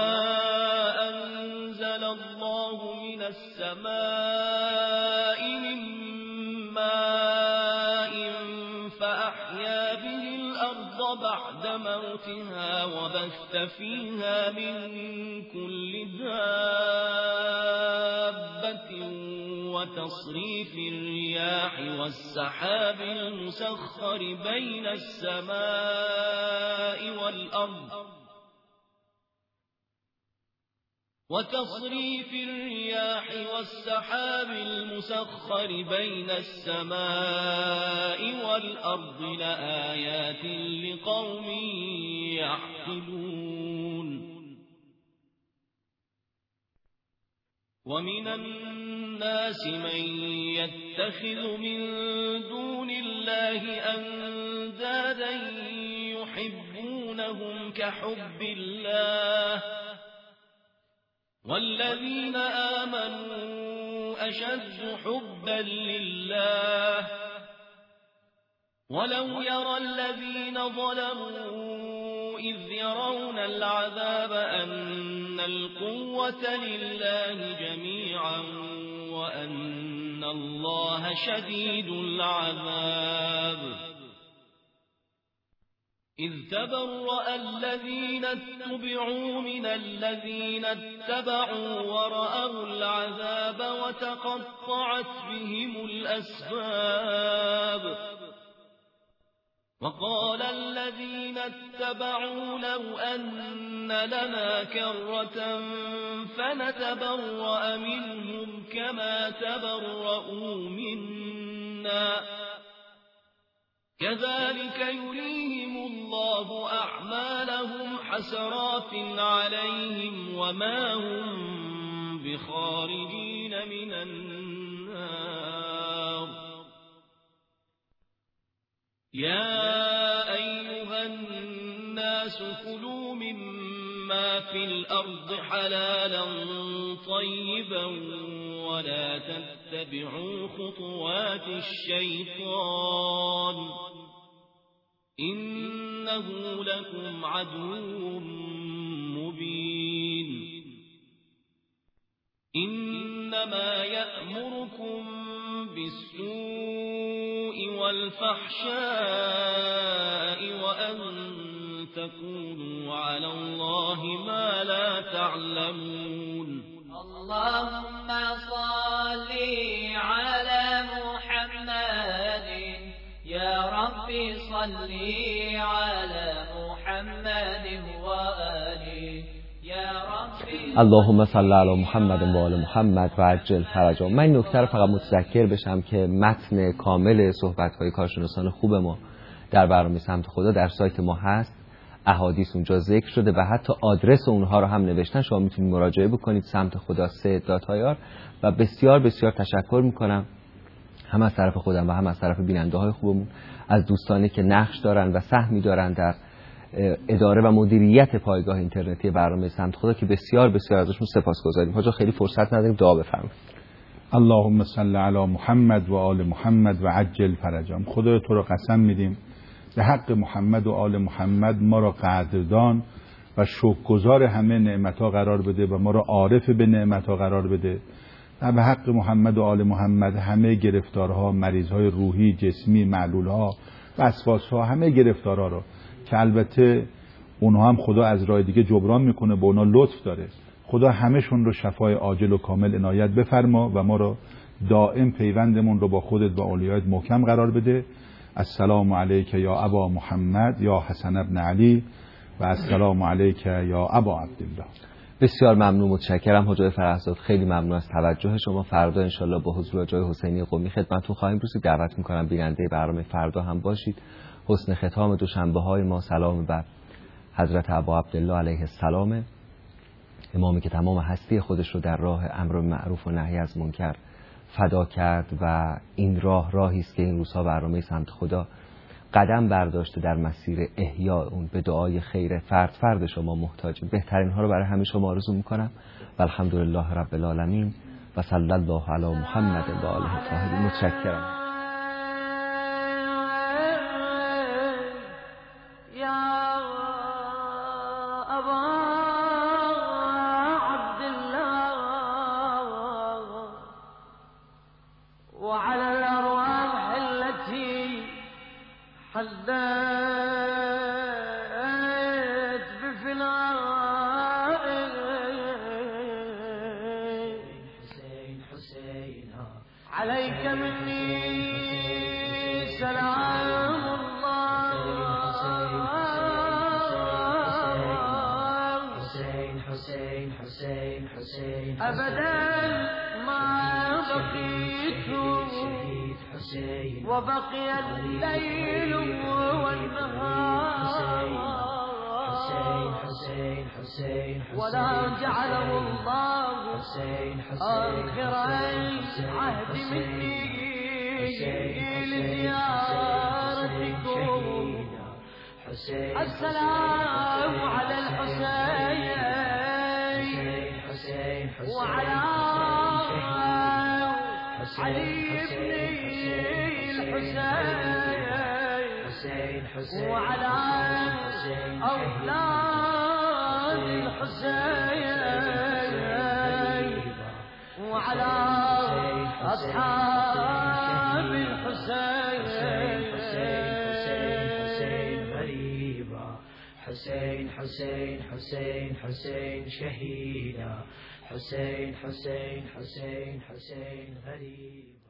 أنزل الله من السماء من ماء فأحيا به الأرض بعد موتها وبث فيها من كل دابة وتصريف الرياح والسحاب المسخر بين السماء والأرض وتصريف الرياح والسحاب المسخر بين السماء والأرض لآيات لقوم يعقلون. ومن الناس من يتخذ من دون الله أندادا يحبونهم كحب الله والذين آمنوا أشد حبا لله ولو يرى الذين ظلموا إذ يرون العذاب أن القوة لله جميعا وأن الله شديد العذاب. إذ تبرأ الذين اتبعوا من الذين اتبعوا ورأوا العذاب وتقطعت بهم الأسباب. وقال الذين اتبعوا لو أن لنا كرة فنتبرأ منهم كما تبرؤوا منا كذلك يريهم الله أعمالهم حسرات عليهم وما هم بخارجين من النار. يا أيها الناس كلوا مما في الأرض حلالا طيبا ولا تتبعوا خطوات الشيطان إنه لكم عدو مبين. إنما يأمركم بالسوء والفحشاء وأن تقولوا على الله ما لا تعلمون. اللهم صل على محمد يا ربي صل على محمد وآله يا ربي. اللهم صل علی محمد و آل محمد و عجل فرجا. من این نکته رو فقط متذکر بشم که متن کامل صحبت‌های کارشناسان خوب ما در برنامه سمت خدا در سایت ما هست، احادیث اونجا ذکر شده و حتی آدرس اونها رو هم نوشتن، شما میتونید مراجعه بکنید. سمت خدا سه داتایار. و بسیار بسیار تشکر میکنم هم از طرف خودم و هم از طرف بیننده های خوبمون از دوستانی که نقش دارن و سهمی دارن در اداره و مدیریت پایگاه اینترنتی برنامه سمت خدا که بسیار بسیار ازشون سپاسگزاریم. حاجا خیلی فرصت نداریم، دعا بفرمایید. اللهم صل علی محمد و آل محمد و عجل فرجهم. خدای تو رو قسم میدیم به حق محمد و آل محمد ما را قدردان و شکرگزار همه نعمت‌ها قرار بده و ما را عارف به نعمت‌ها قرار بده و به حق محمد و آل محمد همه گرفتارها، مریض‌های روحی، جسمی، معلول‌ها، وسواس‌ها، همه گرفتارها رو که البته اونها هم خدا از راه دیگه جبران میکنه، به اونا لطف داره، خدا همه‌شون رو شفای عاجل و کامل عنایت بفرما و ما رو دائم پیوندمون رو با خودت و اولیایت محکم قرار بده. السلام علیک یا ابا محمد یا حسن ابن علی و السلام علیک یا ابا عبدالله. بسیار ممنون، متشکرم حجای فرهزاد، خیلی ممنون از توجه شما. فردا انشالله با حضور جای حسینی قمی خدمتتون خواهیم رسید. دعوت میکنم بیننده برنامه فردا هم باشید. حسن ختام دوشنبه های ما سلام بر حضرت ابا عبدالله علیه السلام، امامی که تمام هستی خودش رو در راه امر معروف و نهی از منکر فدا کرد و این راه راهی است که این روزها برنامه سمت خدا قدم برداشته در مسیر احیاء اون. به دعای خیر فرد فرد شما محتاجیم. بهترین ها رو برای همه شما آرزو میکنم و الحمدلله رب العالمین و صلی الله علی محمد و آله الطاهرین. متشکرم. عليك مني سلام الله حسين حسين حسين حسين أبدا ما بقيت وبقي الليل والنهار حسين حسين ولا جعله الله آخر عهد مني لزيارتكم. السلام على الحسين وعلى علي بن الحسين وعلى أولاد الحسين وعلى أصحاب الحسين. حسين حسين حسين حسين شهيدا حسين حسين حسين حسين غريب.